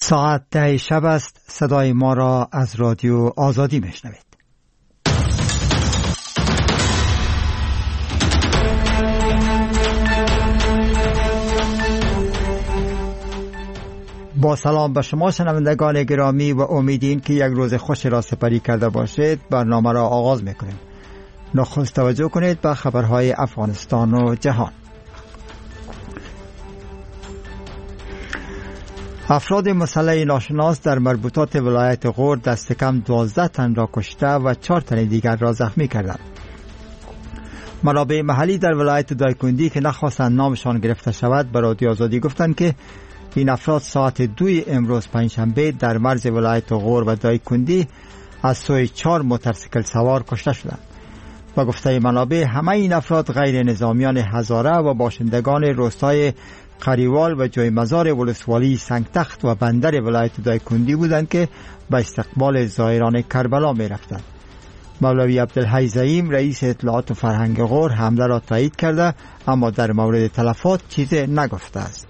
ساعت 10 شب است. صدای ما را از رادیو آزادی میشنوید. با سلام به شما شنوندگان گرامی و امیدین که یک روز خوش را سپری کرده باشید. برنامه را آغاز میکنیم. نخست توجه کنید به خبرهای افغانستان و جهان. افراد مسلح ناشناس در مربوطات ولایت غور دست کم 12 تن را کشته و 4 تن دیگر را زخمی کردند. منابع محلی در ولایت دایکندی که نخواستند نامشان گرفته شود به رادیو آزادی گفتند که این افراد ساعت 2 امروز پنجشنبه در مرز ولایت غور و دایکندی از سوی 4 موتورسیکل سوار کشته شدند. با گفته منابع همه این افراد غیر نظامیان هزاره و باشندگان روستای قریوال و جای مزار ولسوالی سنگتخت و بندر ولایت دایکندی بودند که به استقبال زائران کربلا می رفتند. مولوی عبدالحی زعیم رئیس اطلاعات و فرهنگ غور حمله را تایید کرده اما در مورد تلفات چیزی نگفته است.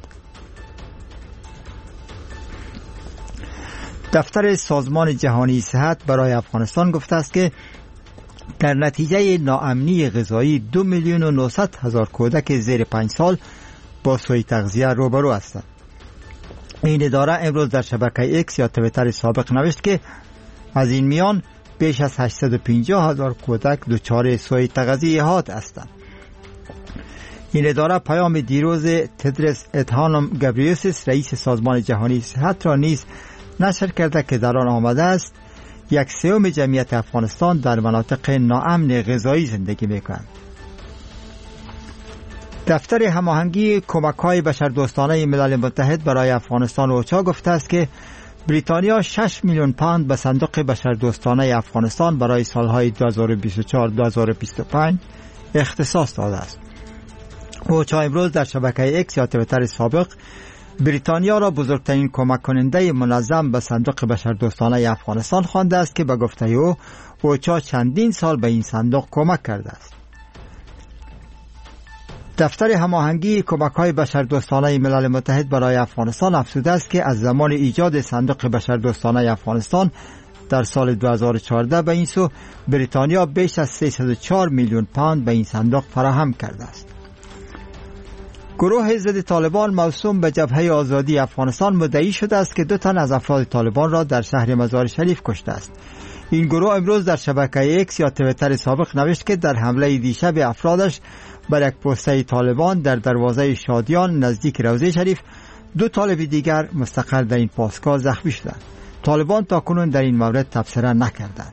دفتر سازمان جهانی صحت برای افغانستان گفته است که در نتیجه ناامنی غذایی 2,900,000 کودک زیر 5 سال با سوء تغذیه روبرو هستند. این اداره امروز در شبکه ایکس یا توییتر سابق نوشت که از این میان بیش از 850,000 کودک دچار سوء تغذیه هستند. این اداره پیام دیروز تدرس ادهانم گبریوسیس رئیس سازمان جهانی صحت را نیز نشر کرده که در آن آمده است 1/3 جمعیت افغانستان در مناطق ناامن غذایی زندگی می‌کنند. دفتر هماهنگی کمک‌های بشردوستانه ملل متحد برای افغانستان اوچا گفته است که بریتانیا 6 میلیون پوند به صندوق بشردوستانه افغانستان برای سالهای 2024-2025 اختصاص داده است. اوچا امروز در شبکه ایکس یا توییتر سابق بریتانیا را بزرگترین کمک کننده منظم به صندوق بشردوستانه افغانستان خوانده است که به گفته او اوچا چندین سال به این صندوق کمک کرده است. دفتر هماهنگی کمک‌های بشردوستانه ملل متحد برای افغانستان افزوده است که از زمان ایجاد صندوق بشردوستانه افغانستان در سال 2014 به این سو بریتانیا بیش از 304 میلیون پوند به این صندوق فراهم کرده است. گروه ضد طالبان موسوم به جبهه آزادی افغانستان مدعی شده است که 2 تن از افراد طالبان را در شهر مزار شریف کشته است. این گروه امروز در شبکه ایکس یا توییتر سابق نوشت که در حمله دیشب افرادش بر یک پسته طالبان در دروازه شادیان نزدیک روضه شریف 2 طالب دیگر مستقر در این پاسگاه زخمی شدند. طالبان تاکنون در این مورد تبصره نکردند.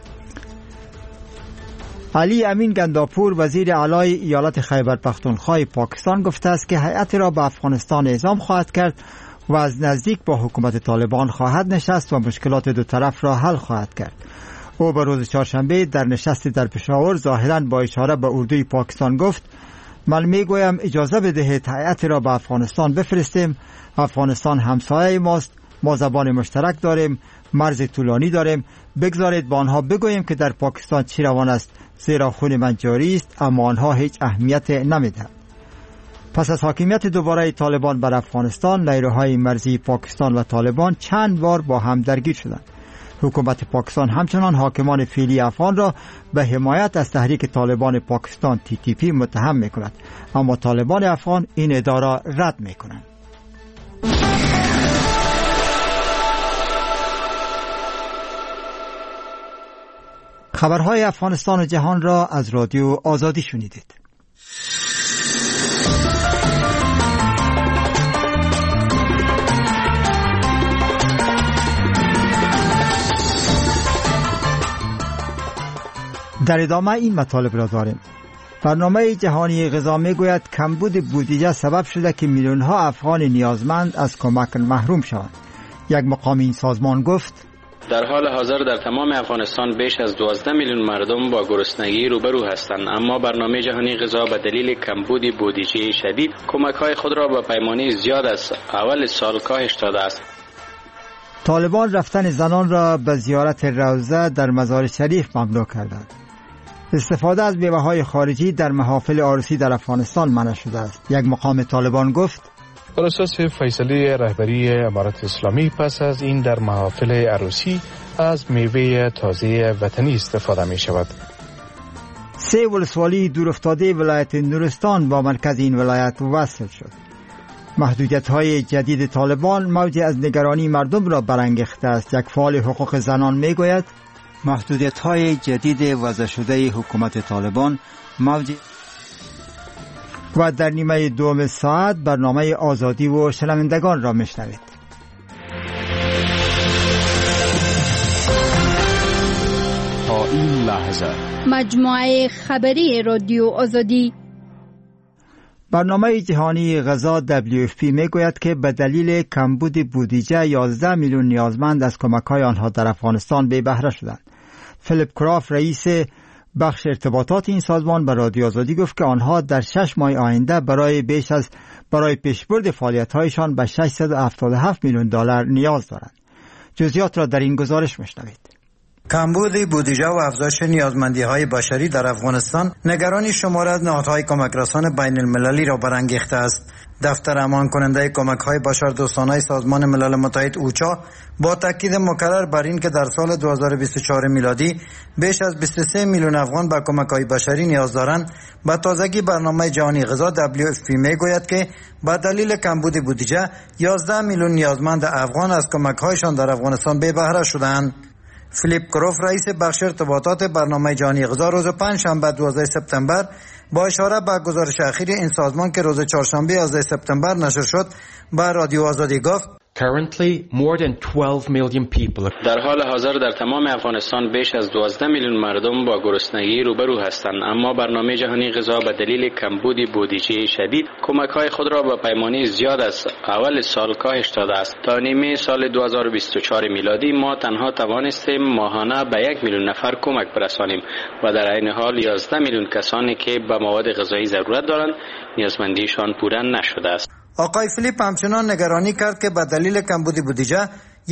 علی امین گنداپور وزیر اعلی ایالت خیبر پختونخوا پاکستان گفته است که هیئت را به افغانستان اعزام خواهد کرد و از نزدیک با حکومت طالبان خواهد نشست و مشکلات دو طرف را حل خواهد کرد. او به روز چهارشنبه در نشستی در پشاور ظاهراً با اشاره به اردوی پاکستان گفت: من میگویم اجازه بدهید هیئت را به افغانستان بفرستیم. افغانستان همسایه ماست، ما زبان مشترک داریم، مرز طولانی داریم. بگذارید با آنها بگوییم که در پاکستان چی روان است، زیرا خون من جاری است، اما آنها هیچ اهمیت نمیدهند. پس از حاکمیت دوباره طالبان بر افغانستان، نیروهای مرزی پاکستان و طالبان چند بار با هم درگیر شدند. حکومت پاکستان همچنان حاکمان فعلی افغان را به حمایت از تحریک طالبان پاکستان TTP متهم می‌کند، اما طالبان افغان این ادعا را رد می‌کنند. خبرهای افغانستان و جهان را از رادیو آزادی شنیدید. در ادامه این مطالب را داریم. برنامه جهانی غذا میگوید کمبود بودجه سبب شده که میلیون ها افغان نیازمند از کمک محروم شوند. یک مقام این سازمان گفت: در حال حاضر در تمام افغانستان بیش از 12 میلیون مردم با گرسنگی روبرو هستند، اما برنامه جهانی غذا به دلیل کمبود بودجه شدید کمک‌های خود را به پیمانه زیاد از اول سال کاهش داده است. طالبان رفتن زنان را به زیارت روضه در مزار شریف ممنوع کردند. استفاده از میوه‌های خارجی در محافل عروسی در افغانستان منع شده است. یک مقام طالبان گفت: بر اساس فیصله رهبری امارت اسلامی پس از این در محافل عروسی از میوه تازه وطنی استفاده می شود. 3 ولسوالی دورافتاده ولایت نورستان با مرکز این ولایت وصل شد. محدودیت‌های جدید طالبان موجی از نگرانی مردم را برانگیخته است. یک فعال حقوق زنان می‌گوید محدودیت‌های جدید وضع شده حکومت طالبان موجی. و در نیمه دوم ساعت برنامه آزادی و شنوندگان را میشنوید. تا این لحظه مجموعه خبری رادیو آزادی. برنامه جهانی غذا WFP میگوید که به دلیل کمبود بودجه 11 میلیون نیازمند از کمک‌های آنها در افغانستان بی بهره شدند. فیلیپ کراف رئیس بخش ارتباطات این سازمان به رادیو آزادی گفت که آنها در 6 ماه آینده برای پیشبرد فعالیت‌هایشان به 677 میلیون دلار نیاز دارند. جزئیات را در این گزارش میشنوید. کمبود بودجه و افزایش نیازمندی‌های بشری در افغانستان نگرانی شمار از نهادهای کمک‌رسان بین المللی را برانگیخته است. دفتر امان کننده کمک‌های بشردوستانه سازمان ملل متحد اوچا با تاکید مکرر بر این که در سال 2024 میلادی بیش از 23 میلیون افغان به کمک‌های بشری نیاز دارند، با تازگی برنامه جهانی غذا WFP میگوید که با دلیل کمبود بودجه 11 میلیون نیازمند افغان از کمک‌هایشان در افغانستان بی بهره شدند. فیلیپ کروف رئیس بخش ارتباطات برنامه جهانی غذا روز پنجشنبه 12 سپتامبر با اشاره به گزارش اخیر این سازمان که روز چهارشنبه 11 سپتامبر نشر شد به رادیو آزادی گفت Currently, more than 12 million people. در حال حاضر در تمام افغانستان بیش از 12 میلیون مردم با گرسنگی روبرو هستند، اما برنامه جهانی غذا به دلیل کمبود بودجه شدید کمک‌های خود را با پیمانی زیاد از اول سال کاهش داده است. تا نیمه سال 2024 میلادی ما تنها توانستیم ماهانه به 1 میلیون نفر کمک برسانیم و در عین حال 11 میلیون کسانی که به مواد غذایی ضرورت دارند نیازمندیشان پوره نشده است. آقای فیلیپ همچنان نگرانی کرد که به دلیل کمبود بودجه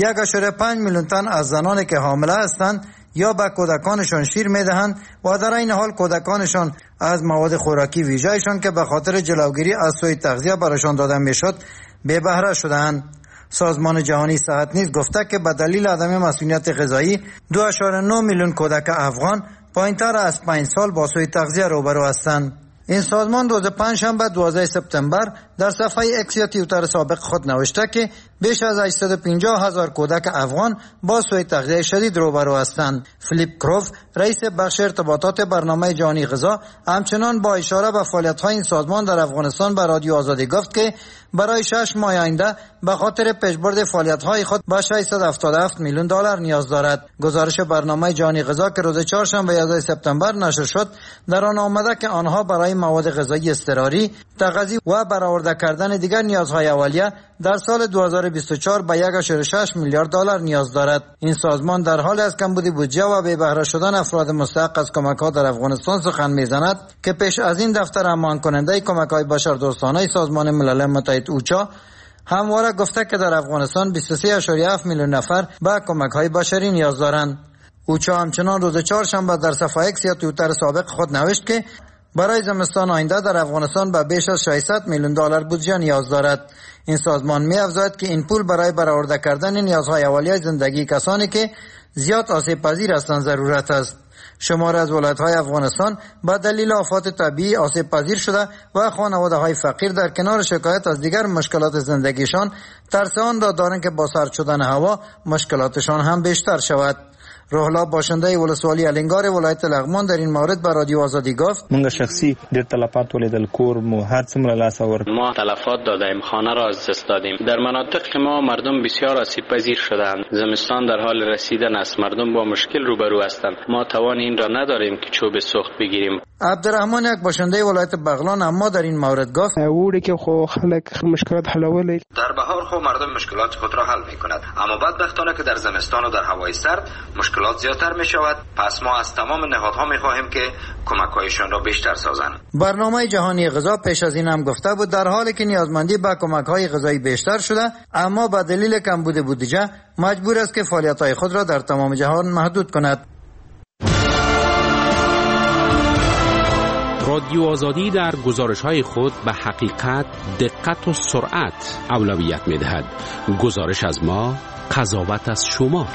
1.5 میلیون تن از زنانی که حامله هستند یا به کودکانشان شیر میدهند و در این حال کودکانشان از مواد خوراکی ویژه‌شان که به خاطر جلوگیری از سوء تغذیه برایشان داده میشد بی بهره شدند. سازمان جهانی صحت نیز گفته که به دلیل عدم مسئولیت غذایی 2.9 میلیون کودک افغان پایین‌تر از 5 سال با سوء تغذیه روبرو هستند. این سازمان روز پنجشنبه 12 سپتامبر در صفحه اکس یا توییتر سابق خود نوشته که بیش از 850,000 کودک افغان با سوء تغذیه شدید روبرو هستند. فیلیپ کروف رئیس بخش ارتباطات برنامه جهانی غذا همچنان با اشاره به فعالیت‌های این سازمان در افغانستان به رادیو آزادی گفت که برای 6 ماه آینده به خاطر پیشبرد فعالیت‌های خود به 677 میلیون دلار نیاز دارد. گزارش برنامه جهانی غذا که روز چهارشنبه 11 سپتامبر نشر شد در آن آمده که آنها برای مواد غذایی اضطراری، تغذیه و برآورده کردن دیگر نیازهای اولیه در سال 2024 به 1.6 میلیارد دلار نیاز دارد. این سازمان در حال از کمبود بودجه و بی بهره شدن افراد مستحق از کمک‌ها در افغانستان سخن می‌زند که پیش از این دفتر امان کننده کمک‌های بشردوستانه سازمان ملل متحد اوچا همواره گفته که در افغانستان 23.7 میلیون نفر به کمک‌های بشری نیاز دارند. اوچا همچنان روز چهارشنبه در صفحه اکس یا توییتر سابق خود نوشت که برای زمستان آینده در افغانستان به بیش از 600 میلیون دلار بودجه نیاز دارد. این سازمان می‌افزاید که این پول برای برآورده کردن نیازهای اولیه زندگی کسانی که زیاد آسیب پذیر هستند ضرورت است. شمار از ولایت‌های افغانستان با دلیل آفات طبیعی آسیب پذیر شده و خانواده‌های فقیر در کنار شکایت از دیگر مشکلات زندگیشان ترس آن را دارند که با سرد شدن هوا مشکلاتشان هم بیشتر شود. روحلا باشنده ولسوالی الینگار ولایت لغمان در این مورد به رادیو آزادی گفت موږ شخصي ډېر تلفات ولیدل، کور مو هر څومره لاس آورد. ما تلفات دادیم، خانه را از دست دادیم. در مناطق ما مردم بسیار آسیب پذیر شدند. زمستان در حال رسیدن است، مردم با مشکل روبرو هستند. ما توان این را نداریم که چوب سوخت بگیریم. عبدالرحمن یک باشنده ولایت بغلان اما در این مورد گفت وړي کې خو خلک مشکلات حلولی در بهار خو مردم مشکلات خود را حل می‌کند، اما بدبختانه که در زمستان و در هوای سرد مشکلات زیادتر می‌شود. پس ما از تمام نهادها می‌خواهیم که کمک‌هایشان را بیشتر سازند. برنامه جهانی غذا پیش از این هم گفته بود در حالی که نیازمندی به کمک‌های غذایی بیشتر شده، اما به دلیل کمبود بودجه مجبور است که فعالیت‌های خود را در تمام جهان محدود کند. رادیو آزادی در گزارش‌های خود به حقیقت، دقت و سرعت اولویت می‌دهد. گزارش از ما، قضاوت از شما.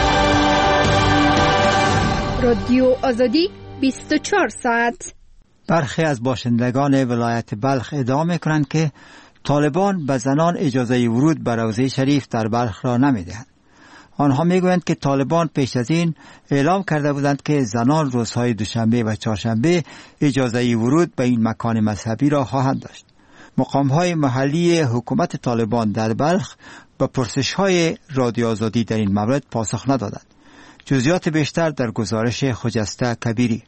رادیو آزادی 24 ساعت. برخی از باشندگان ولایت بلخ ادعا می‌کنند که طالبان به زنان اجازه ورود به روضه شریف در بلخ را نمی‌دهند. آنها میگویند که طالبان پیش از این اعلام کرده بودند که زنان روزهای دوشنبه و چهارشنبه اجازه ورود به این مکان مذهبی را خواهند داشت. مقام‌های محلی حکومت طالبان در بلخ به پرسش‌های رادیو آزادی در این مورد پاسخ ندادند. جزئیات بیشتر در گزارش خجسته کبیری.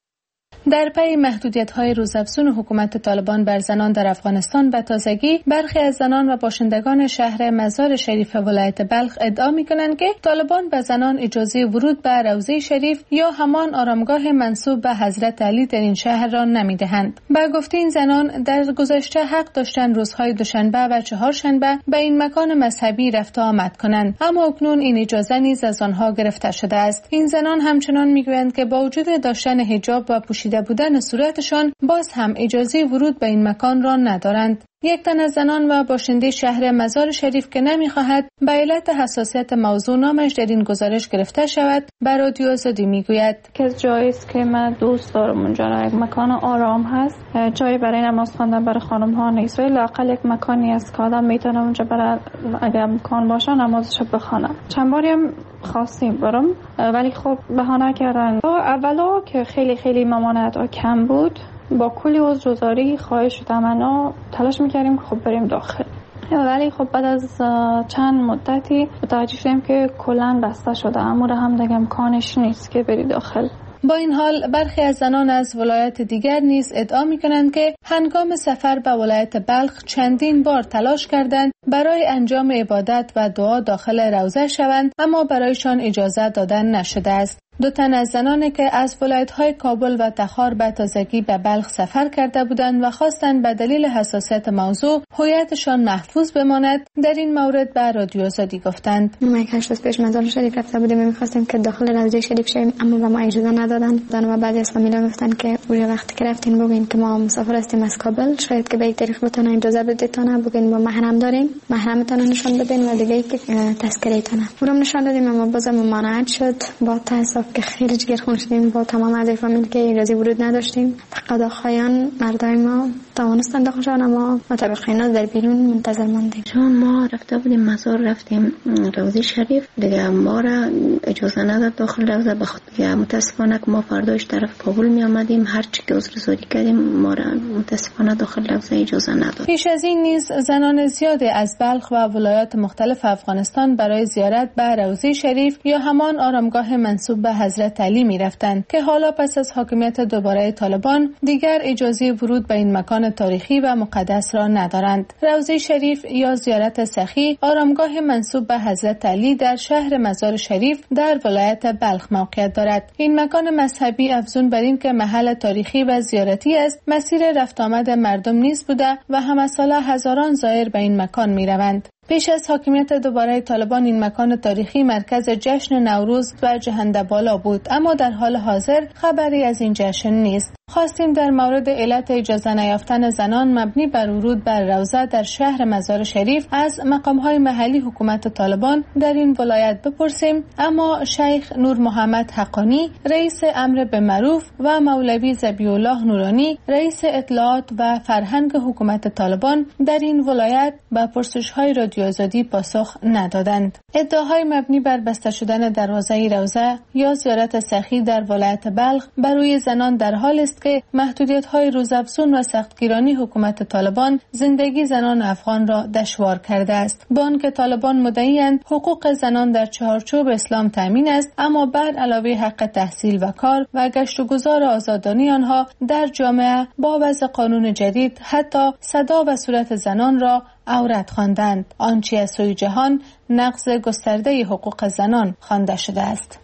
در پی محدودیت‌های روزافزون حکومت طالبان بر زنان در افغانستان به تازگی برخی از زنان و باشندگان شهر مزار شریف ولایت بلخ ادعا می‌کنند که طالبان به زنان اجازه ورود به روضه شریف یا همان آرامگاه منسوب به حضرت علی در این شهر را نمی‌دهند. با گفته این زنان در گذشته حق داشتند روزهای دوشنبه و چهارشنبه به این مکان مذهبی رفت و آمد کنند، اما اکنون این اجازه نیز از آنها گرفته شده است. این زنان همچنان می‌گویند که با وجود داشتن حجاب و پوشیده بودن صورتشان باز هم اجازه ورود به این مکان را ندارند. یک تن از زنان و باشنده شهر مزار شریف که نمی‌خواهد به علت حساسیت موضوع نامش در این گزارش گرفته شود به رادیو آزادی میگوید که جایی است که من دوست دارم اونجا یک مکان آرام هست، جایی برای نماز خواندن برای خانم ها نیست، ولی لااقل یک مکانی است که آدم میتونه اونجا برای اگر امکان باشه نمازش بخونه. چند باری هم خواستیم برم ولی خب بهانه کردن. اولا که خیلی ممانعت ها کم بود، با کلی عذرگزاری خواهش و تمنا تلاش میکردیم خب بریم داخل، ولی خب بعد از چند مدتی متوجه شدیم که کلاً بسته شده، اما هم دیگه امکانش نیست که بری داخل. با این حال برخی از زنان از ولایت دیگر نیز ادعا می‌کنند که هنگام سفر به ولایت بلخ چندین بار تلاش کردند برای انجام عبادت و دعا داخل روضه شوند، اما برایشان اجازه دادن نشده است. دو تن از زنانی که از ولایت‌های کابل و تخار به تازگی به بلخ سفر کرده بودند و خواستند به دلیل حساسیت موضوع هویتشان محفوظ بماند، در این مورد به رادیو آزادی گفتند: ما یک 8 روز پیش مزار شریف رفته بودیم و می‌خواستیم که داخل روضه شریف شویم، اما به ما اجازه ندادند. و بعضی از فامیلا گفتن که اون وقتی که رفتین بگین که ما مسافر هستیم از کابل، شاید که به یک طریق بتونه اجازه بدیتونه، بگین با محرم دارین، محرمتون نشان بدین و دیگه که تذکرهتون. اونم نشان دادیم اما بازم ممانعت شد. با تاسف که خیلی جگرخون شدیم، با تمام اعضای فامیل که اجازه ورود نداشتیم. فقط خایان مردای ما توانستند داخل شدن، اما متابقینا در بیرون منتظر ماندیم. چون ما رفته بودیم مزار، رفتیم روضه شریف، دیگه ما را اجازه نداد داخل روضه، بخاطر متاسفانه که ما فرداش طرف کابل می آمدیم، هر چی که عذرگزاری کردیم ما را متاسفانه داخل روضه اجازه نداد. پیش از این نیز زنان زیادی از بلخ و ولایات مختلف افغانستان برای زیارت به روضه شریف یا همان آرامگاه منسوب به حضرت علی می رفتند که حالا پس از حاکمیت دوباره طالبان دیگر اجازه ورود به این مکان تاریخی و مقدس را ندارند. روضه شریف یا زیارت سخی، آرامگاه منسوب به حضرت علی در شهر مزار شریف در ولایت بلخ موقعیت دارد. این مکان مذهبی افزون بر این که محل تاریخی و زیارتی است، مسیر رفت آمد مردم نیز بوده و همه ساله هزاران زائر به این مکان می روند. پیش از حاکمیت دوباره طالبان این مکان تاریخی مرکز جشن نوروز و جهنده بالا بود، اما در حال حاضر خبری از این جشن نیست. خواستیم در مورد علت اجازه نیافتن زنان مبنی بر ورود بر روضه در شهر مزار شریف از مقام‌های محلی حکومت طالبان در این ولایت بپرسیم، اما شیخ نور محمد حقانی، رئیس امر بالمعروف و مولوی ذبیح الله نورانی، رئیس اطلاعات و فرهنگ حکومت طالبان در این ولایت به پرسش‌های رادیو آزادی پاسخ ندادند. ادعاهای مبنی بر بسته شدن دروازه روضه یا زیارت سخی در ولایت بلخ بر روی زنان در حال است که محدودیت‌های روزافزون و سختگیرانی حکومت طالبان زندگی زنان افغان را دشوار کرده است. با آنکه طالبان مدعی‌اند حقوق زنان در چهارچوب اسلام تامین است، اما بر علاوه حق تحصیل و کار و گشت و گذار آزادانه آنها در جامعه با وضع قانون جدید حتی صدا و صورت زنان را عورت خواندند، آنچه از سوی جهان نقض گسترده حقوق زنان خوانده شده است.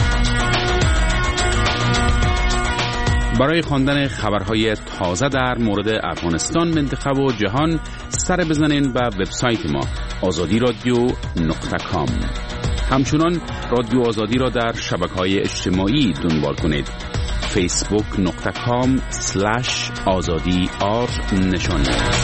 برای خواندن خبرهای تازه در مورد افغانستان، منطقه و جهان سر بزنین به وبسایت ما azadiradio.com. همچنان رادیو آزادی را در شبکه‌های اجتماعی دنبال کنید: facebook.com/azadi نشان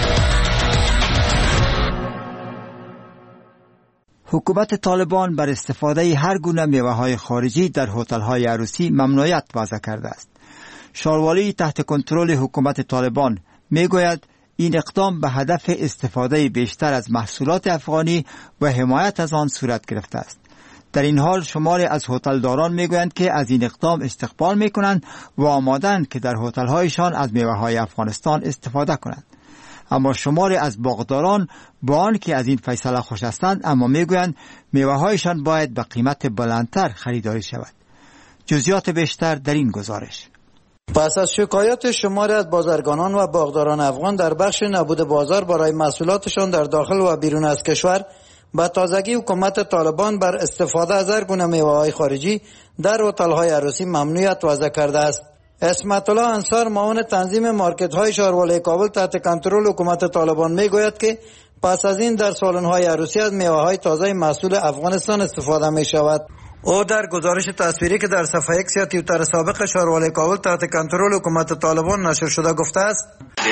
حکومت طالبان بر استفاده هر گونه میوه‌های خارجی در هتل‌های عروسی ممنوعیت وضع کرده است. شاروالی تحت کنترل حکومت طالبان میگوید این اقدام به هدف استفاده بیشتر از محصولات افغانی و حمایت از آن صورت گرفته است. در این حال شماری از هتلداران میگویند که از این اقدام استقبال میکنند و آمادند که در هتل‌هایشان از میوه‌های افغانستان استفاده کنند. اما شماری از باغداران با آنکه از این فیصله خوش هستند اما میگویند میوه‌هایشان باید به قیمت بلندتر خریداری شود. جزئیات بیشتر در این گزارش. پس از شکایات شماری از بازرگانان و باغداران افغان در بخش نبود بازار برای محصولاتشان در داخل و بیرون از کشور، به تازگی حکومت طالبان بر استفاده از هر گونه میوه‌های خارجی در هتل‌های عروسی ممنوعیت وضع کرده است. اسمت الله انصار معاون تنظیم مارکت‌های شاروالی کابل تحت کنترل حکومت طالبان میگوید که پس از این در سالن‌های عروسی از میوه‌های تازه محصول افغانستان استفاده می‌شود. او در گزارش تصویری که در صفحه ایکس یا توییتر سابق شاروالی کابل تحت کنترل حکومت طالبان نشر شده گفته است: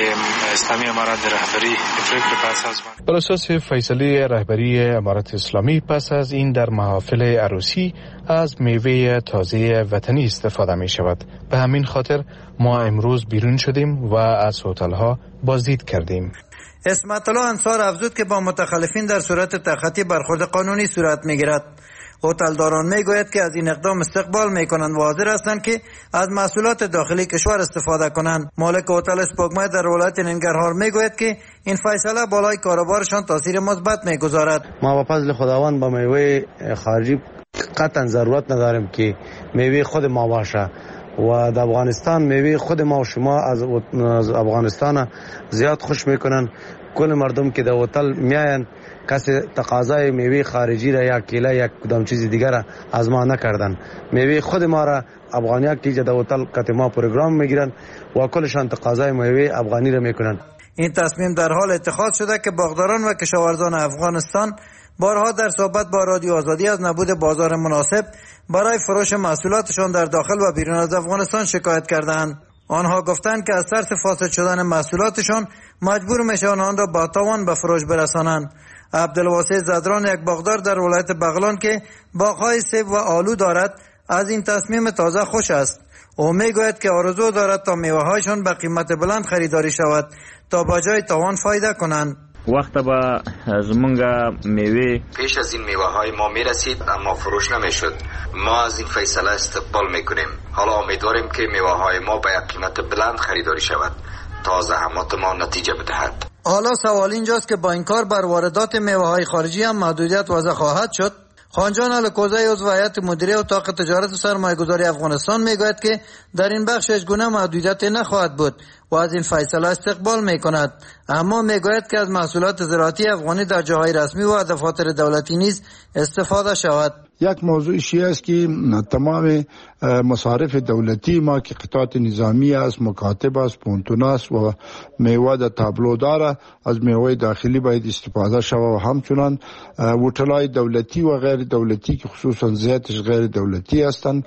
بر اساس فیصله رهبری امارت اسلامی پس از این در محافل عروسی از میوه تازه وطنی استفاده می شود. به همین خاطر ما امروز بیرون شدیم و از هتل‌ها بازدید کردیم. اسمت الله انصار افزود که با متخلفین در صورت تخطی برخورد قانونی صورت میگیرد. هتلداران میگوید که از این اقدام استقبال میکنند و حاضر هستند که از محصولات داخلی کشور استفاده کنند. مالک هتل اسپوگمای در ولایت ننگرهار میگوید که این فیصله بالای کاروبارشان تاثیر مثبت میگذارد. ما با فضل خداوند با میوه خارجی قطعا ضرورت نداریم که میوه خود ما باشه و در افغانستان میوه خود ما و شما از افغانستان زیاد خوش میکنن. کل مردم که در هتل میاین کسی تقاضای میوه خارجی را یا کیله یا کدام چیز دیگر را از ما نکردن. میوه خود ما را افغانیا که در هتل کت ما پروگرام میگیرن و کلشان تقاضای میوه افغانی را میکنن. این تصمیم در حال اتخاذ شده که باغداران و کشاورزان افغانستان بارها در صحبت با رادیو آزادی از نبود بازار مناسب برای فروش محصولاتشان در داخل و بیرون از افغانستان شکایت کردند. آنها گفتند که از ترس فاسد شدن محصولاتشان مجبور میشوند آن را با تاوان به فروش برسانند. عبدالواسع زدران، یک باغدار در ولایت بغلان که باغ‌های سیب و آلو دارد، از این تصمیم تازه خوش است. او میگوید که آرزو دارد تا میوه‌هایشان به قیمت بلند خریداری شود تا با جای تاوان فایده کنند. وقت با زمونگا میوه پیش از این میوه های ما میرسید اما فروش نمیشد. ما از این فیصله استقبال میکنیم. حالا امیدواریم که میوه های ما به یک قیمت بلند خریداری شود تا زحمات ما نتیجه بدهد. حالا سوال اینجاست که با این کار بر واردات میوه های خارجی هم محدودیت وضع خواهد شد؟ خانجان الکوزی عضو هیئت مدیره اتاق تجارت و سرمایه‌گذاری افغانستان میگوید که در این بخش هیچ گونه محدودیت نخواهد بود و از این فیصله استقبال میکند. اما میگوید که از محصولات زراعتی افغانی در جاهای رسمی و دفاتر دولتی نیز استفاده شود. یک موضوع چی است که تمام مصارف دولتی ما که قطعات نظامی است، مکاتب است، پونتون است و میوه در تابلو داره، از میوه داخلی باید استفاده شود و همچنان هتل‌های دولتی و غیر دولتی که خصوصا زیادش غیر دولتی هستند،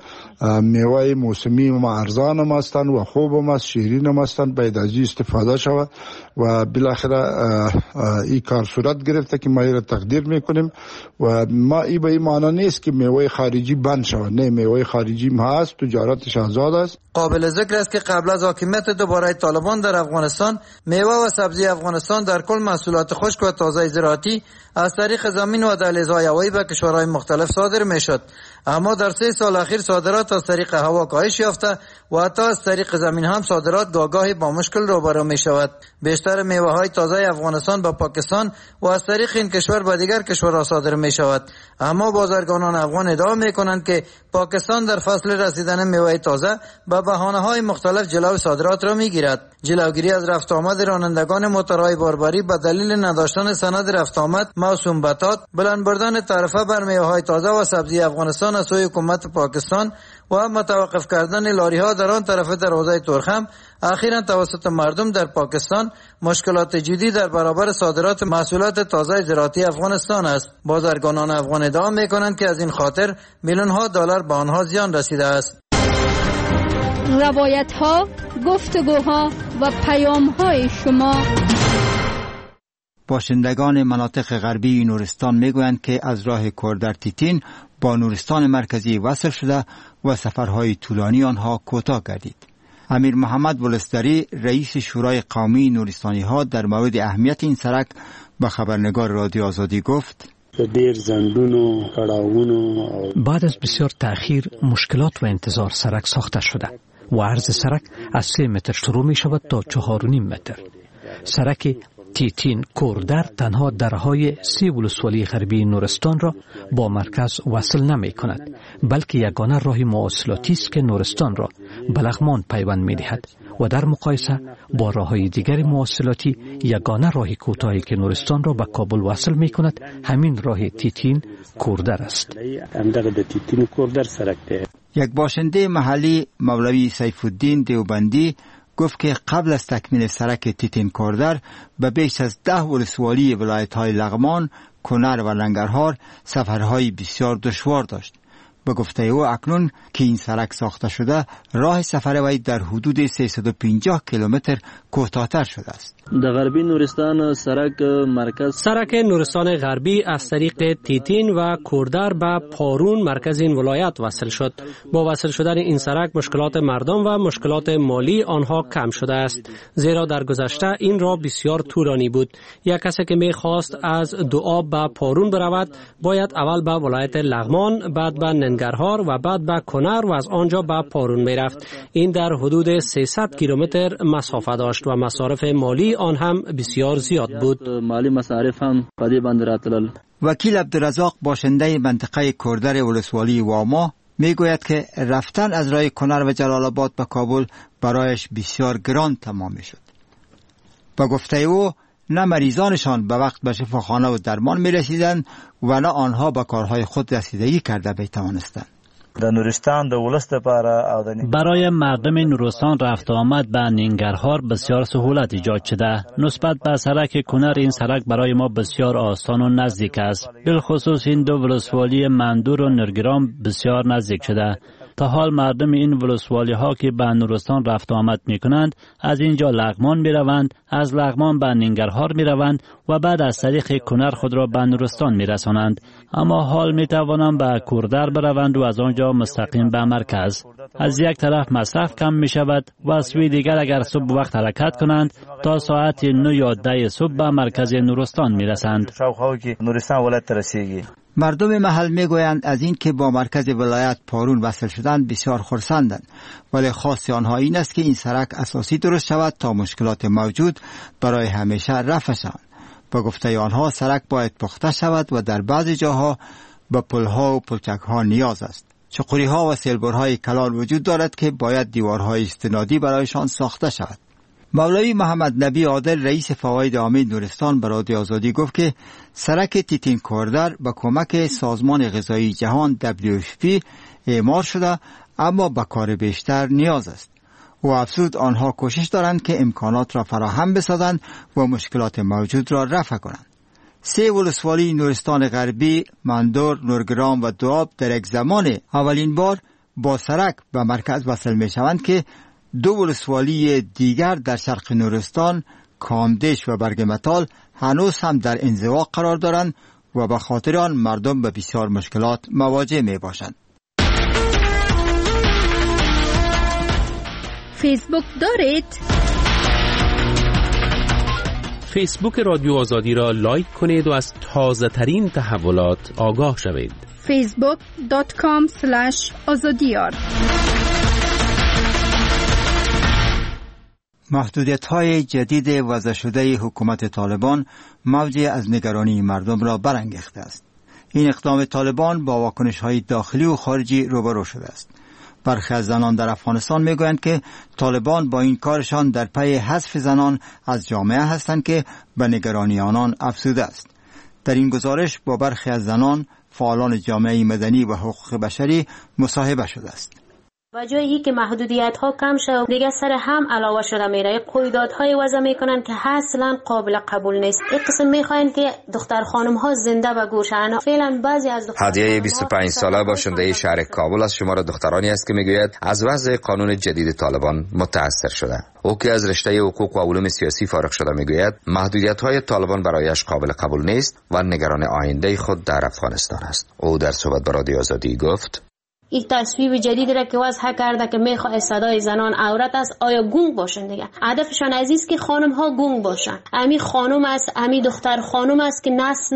میوه موسمی و ارزان هم هستند و خوب هم است، شیرین هم هستند، باید از این استفاده شود و بالاخره این کار صورت گرفته که ما این را تقدیر میکنیم و ما این به این معنی نیست که میوه خارجی بند شود. نه، میوه خارجی ما هست، تجارتش آزاد است. قابل ذکر است که قبل از حاکمیت دوباره طالبان در افغانستان، میوه و سبزی افغانستان در کل محصولات خشک و تازه زراعتی از طریق زمین و دهلیزهای هوایی به کشورهای مختلف صادر میشد. اما در 3 سال اخیر صادرات از طریق هوا کاهش یافته و حتی از طریق زمین هم صادرات گاهی با مشکل روبرو می شود. بیشتر میوه های تازه افغانستان به پاکستان و از طریق این کشور به دیگر کشورها صادر می شود. اما بازرگانان افغان ادعا می کنند که پاکستان در فصل رسیدن میوه تازه به بهانه های مختلف جلو صادرات را می گیرد. جلوگیری از رفت آمد رانندگان موتورهای باربری به دلیل نداشتن سند رفت آمد موسوم به تات، بلند بردن تعرفه بر میوه های تازه و سبزی افغانستان از سوی حکومت پاکستان و متوقف کردن لاری ها در آن طرف در حوزه تورخم اخیراً توسط مردم در پاکستان مشکلات جدی در برابر صادرات محصولات تازه زراعتی افغانستان است. بازرگانان افغان ادعا می‌کنند که از این خاطر میلیون‌ها دلار به آنها زیان رسیده است. روایت ها، گفتگوها و پیام های شما. باشندگان مناطق غربی نورستان میگویند که از راه کوردر تیتین با نورستان مرکزی وصل شده و سفرهای طولانی آنها کوتاه گردید. امیر محمد ولستری رئیس شورای قومی نورستانی ها در مورد اهمیت این سرک به خبرنگار رادیو آزادی گفت: بعد از بسیار تأخیر مشکلات و انتظار سرک ساخته شده و عرض سرک از 3 متر شروع می شود تا 4.5 متر. سرک تیتین کوردر تنها درهای 3 ولسوالی غربی نورستان را با مرکز وصل نمی کند، بلکه یگانه راه مواصلاتی است که نورستان را به لغمان پیوند می دهد و در مقایسه با راههای دیگر مواصلاتی یگانه راه کوتاهی که نورستان را به کابل وصل می کند همین راه تیتین کوردر است. یک باشنده محلی مولوی سیف الدین دیوبندی گفت که قبل از تکمیل سرک تیتین کوردر به بیش از 10 ولسوالی ولایت‌های لغمان، کنر و ننگرهار سفرهای بسیار دشوار داشت. به گفته او اکنون که این سرک ساخته شده، راه سفر وی در حدود 350 کیلومتر کوتاه‌تر شده است. در غربی نورستان سرک نورستان غربی از طریق تیتین و کوردر به پارون مرکز این ولایت وصل شد. با وصل شدن این سرک مشکلات مردم و مشکلات مالی آنها کم شده است، زیرا در گذشته این راه بسیار طولانی بود. یک کسی که می‌خواست از دوآب به پارون برود باید اول به ولایت لغمان، بعد به ننگرهار و بعد به کنر و از آنجا به پارون می‌رفت. این در حدود 300 کیلومتر مسافت داشت و مصارف مالی آن هم بسیار زیاد بود. مالی مصارف هم پدی بند راتلل. وکیل عبدالرزاق باشنده منطقه کوردر ولسوالی واما میگوید که رفتن از راه کنر و جلال آباد به کابل برایش بسیار گران تمام شد. با گفته او نه مریضانشان به وقت به شفاخانه و درمان می رسیدند و نه آنها به کارهای خود رسیدگی کرده بیتوانستند. برای مردم نورستان رفت آمد به ننگرهار بسیار سهولت ایجاد شده. نسبت به سرک کنر این سرک برای ما بسیار آسان و نزدیک است. بالخصوص این دو ولسوالی مندور و نرگرام بسیار نزدیک شده. تا حال مردم این ولسوالی ها که به نورستان رفت آمد می کنند از اینجا لغمان می روند، از لغمان به ننگرهار می روند و بعد از طریق کنر خود را به نورستان می رسانند. اما حال می توانند به کوردر بروند و از آنجا مستقیم به مرکز. از یک طرف مصرف کم می شود و از سوی دیگر اگر صبح وقت حرکت کنند تا ساعت 9 یا 10 صبح به مرکز نورستان می رسند. مردم محل میگویند از این که با مرکز ولایت پارون وصل شدن بسیار خرسندند، ولی خواست آنها این است که این سرک اساسی درست شود تا مشکلات موجود برای همیشه رفع شوند. با گفته آنها سرک باید پخته شود و در بعضی جاها به پلها و پلچکها نیاز است. چقوریها و سیلبرهای کلان وجود دارد که باید دیوارهای استنادی برایشان ساخته شود. مولوی محمد نبی عادل رئیس فواید عامه نورستان به رادیو آزادی گفت که سرک تیتین کوردر با کمک سازمان غذایی جهان WFP اعمار شده، اما به کار بیشتر نیاز است. و افزود آنها کوشش دارند که امکانات را فراهم بسازند و مشکلات موجود را رفع کنند. 3 ولسوالی نورستان غربی، مندور، نورگرام و دوآب در یک زمان اولین بار با سرک به مرکز وصل می شوند که 2 ولسوالی دیگر در شرق نورستان، کامدش و برگمتال هنوز هم در انزوا قرار دارند و به خاطر آن مردم به بسیار مشکلات مواجه می باشند. فیسبوک دارید؟ فیسبوک رادیو آزادی را لایک کنید و از تازه ترین تحولات آگاه شوید. facebook.com/azadiyar. محدودیت‌های جدید وضع شده حکومت طالبان موج از نگرانی مردم را برانگیخته است. این اقدام طالبان با واکنش‌های داخلی و خارجی روبرو شده است. برخی از زنان در افغانستان میگویند که طالبان با این کارشان در پی حذف زنان از جامعه هستند که به نگرانی آنان افزوده است. در این گزارش با برخی از زنان، فعالان جامعه مدنی و حقوق بشری مصاحبه شده است. و جایی که محدودیت ها کم شد دیگه سر هم علاوه شده میره، قیودات وضع میکنن که اصلا قابل قبول نیست. این قسم میخواین که دختر خانم ها زنده به گوشن. فعلا بعضی از هدیه 25 ساله باشنده شهر کابل از شمار دخترانی است که میگوید از وضع قانون جدید طالبان متاثر شده. او که از رشته حقوق و علوم سیاسی فارغ شده میگوید محدودیت‌های طالبان برایش قابل قبول نیست و نگران آینده خود در افغانستان است. او در صحبت با رادیو آزادی گفت: این تصویب جدیدی را که وضع کرده که میخواد صدای زنان عورت است، آیا گونگ باشن دیگه؟ هدفشان عزیز که خانم ها گونگ باشن. امی خانم است، امی دختر خانم است که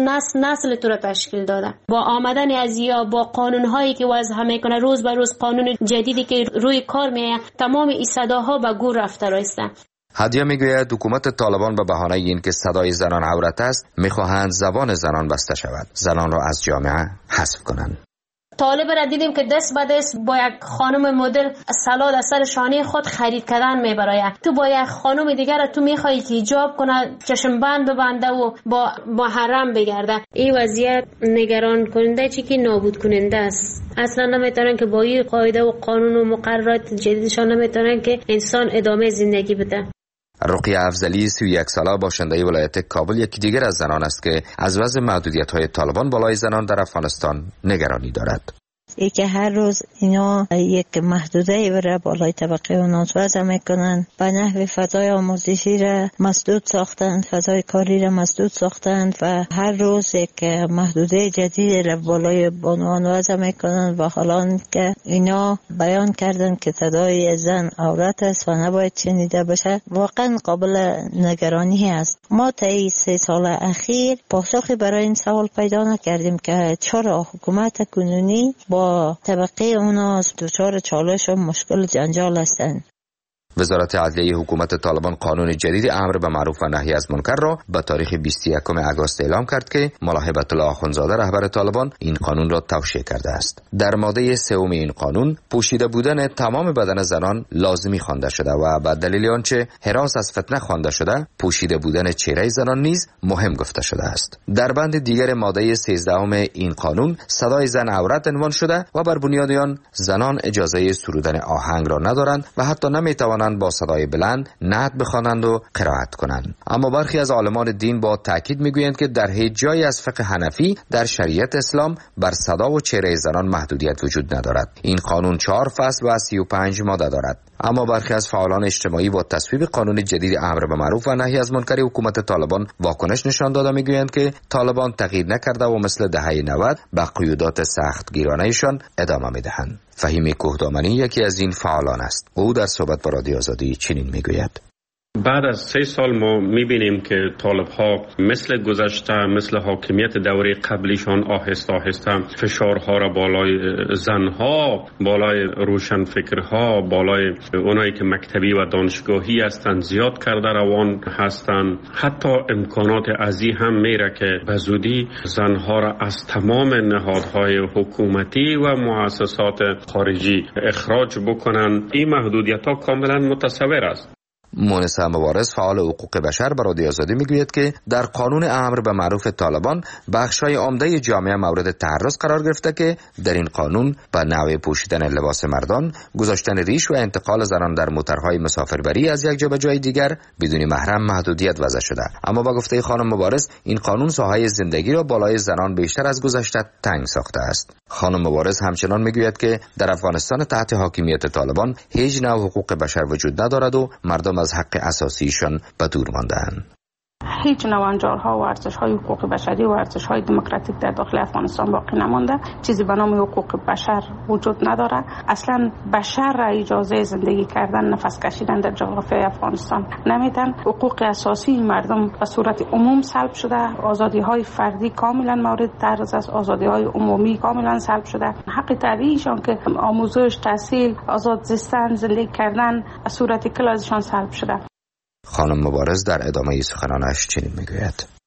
نسل تو را تشکیل داده. با آمدن از یا با قانون هایی که وضع میکنه روز به روز قانون جدیدی که روی کار میاد، تمام این صداها به گور رفته راسته. هدیه میگوید حکومت طالبان به بهانه اینکه صدای زنان عورت است میخواهند زبان زنان بسته شود، زنان را از جامعه حذف کنند. طالب را دیدیم که دست به دست با یک خانم مدل سالاد از سر شانه خود خرید کردن میبره. تو با یک خانم دیگر تو میخوایی که حجاب کنه، چشم بند ببنده و با محرم بگرده. این وضعیت نگران کننده چی که نابود کننده است. اصلا نمیتونن که با این قاعده و قانون و مقررات جدیدشان نمیتونن که انسان ادامه زندگی بده. رقیه افضلی 31 ساله باشنده ولایت کابل یکی دیگر از زنان است که از وضع محدودیت‌های طالبان بالای زنان در افغانستان نگرانی دارد. ای که هر روز اینا یک محدوده برای بالای طبقه اونا وضع میکنن، به نحو فضای آموزشی را مسدود ساختند، فضای کاری را مسدود ساختند و هر روز یک محدوده جدید را بالای بانوان وضع میکنن و حالا که اینا بیان کردن که صدای زن عورت است و نباید شنیده بشه، واقعا قابل نگرانی است. ما طی 3 سال اخیر پاسخی برای این سوال پیدا نکردیم که چرا حکومت کنونی با طبقه اونا دچار چالش و مشکل جنجال هستند. وزارت عدلیه حکومت طالبان قانون جدید امر به معروف و نهی از منکر را به تاریخ 21 آگوست اعلام کرد که ملا هیبت الله آخوندزاده رهبر طالبان این قانون را توشیح کرده است. در ماده 3 این قانون پوشیده بودن تمام بدن زنان لازمی خوانده شده و به دلیل آنچه هراس از فتنه خوانده شده پوشیده بودن چهره زنان نیز مهم گفته شده است. در بند دیگر ماده 13 این قانون صدای زن عورت عنوان شده و بر بنیاد آن زنان اجازه سرودن آهنگ را ندارند و حتی نمیتوانند با صدای بلند نعت بخوانند و قرائت کنند. اما برخی از عالمان دین با تاکید میگویند که در هیچ جایی از فقه حنفی در شریعت اسلام بر صدا و چهره زنان محدودیت وجود ندارد. این قانون 4 فصل و 35 ماده دارد. اما برخی از فعالان اجتماعی با تصویب قانون جدید امر به معروف و نهی از منکر حکومت طالبان واکنش نشان داده میگویند که طالبان تغییر نکرده و مثل دهه 90 به قیودات سختگیرانه‌شان ادامه میدهند. فهیم کوهدامنی یکی از این فعالان است. او در صحبت با رادیو آزادی چنین میگوید: بعد از 3 سال ما میبینیم که طالب ها مثل گذشته، مثل حاکمیت دوره قبلیشان آهسته آهسته فشارها را بالای زنها، بالای روشنفکرها، بالای اونایی که مکتبی و دانشگاهی هستند زیاد کرده روان هستند. حتی امکانات ازی هم میره که به زودی زنها را از تمام نهادهای حکومتی و مؤسسات خارجی اخراج بکنن. این محدودیت ها کاملا متصور است. مونس مبارز فعال حقوق بشر به رادیو آزادی میگوید که در قانون امر به معروف طالبان بخشای عمده جامعه مورد تعرض قرار گرفته که در این قانون به نوع پوشیدن لباس مردان، گذاشتن ریش و انتقال زنان در موترهای مسافربری از یک جا به جای دیگر بدون محرم محدودیت وضع شده. اما با گفته خانم مبارز این قانون ساحه زندگی را بالای زنان بیشتر از گذشته تنگ ساخته است. خانم مبارز همچنان میگوید که در افغانستان تحت حاکمیت طالبان هیچ نوع حقوق بشر وجود ندارد و مردم از حق اساسیشان به دور مانده‌اند. هیچ نوانجارها و ارزش‌های حقوق بشری و ارزش‌های دموکراتیک در داخل افغانستان باقی نمانده. چیزی به نام حقوق بشر وجود نداره. اصلا بشر را اجازه زندگی کردن، نفس کشیدن در جغرافیای افغانستان نمیدن. حقوق اساسی مردم به صورت عموم سلب شده. آزادی‌های فردی کاملا مورد تعرض است. آزادی‌های عمومی کاملا سلب شده. حق طبیعیشان که آموزش، تحصیل، آزاد زیستن، زندگی کردن به صورت کل ازشان سلب شده. خانم مبارز در ادامه سخنانش چنین میگوید: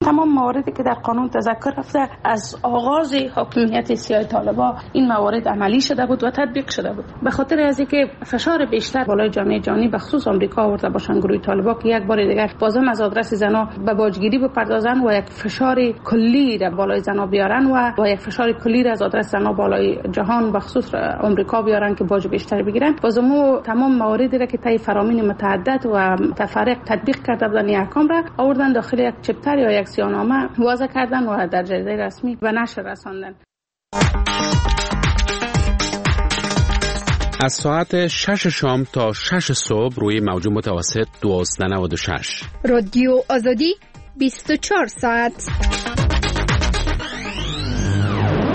تمام مواردی که در قانون تذکر رفته از آغاز حاکمیت سیاه طالبان این موارد عملی شده بود و تطبیق شده بود. به خاطر از اینکه فشار بیشتر بالای جامعه جهانی به خصوص آمریکا آورده باشن گروه طالبان که یک بار دیگر بازم از آدرس زنا به باجگیری بپردازن و یک فشار کلی را بالای زنا بیارن و یک فشار کلی را از آدرس زنا بالای جهان به خصوص آمریکا بیارن که باج بیشتر بگیرن. بازم تمام مواردی را که طی فرامین متعدد و متفرق تطبیق کرده بودن این احکام را آوردن داخل یک چپتر یا یک سیاهنامه وضع کردن و در جریده رسمی به نشر رساندن. از ساعت 6 شام تا 6 صبح روی موج متوسط 1296 رادیو آزادی 24 ساعت.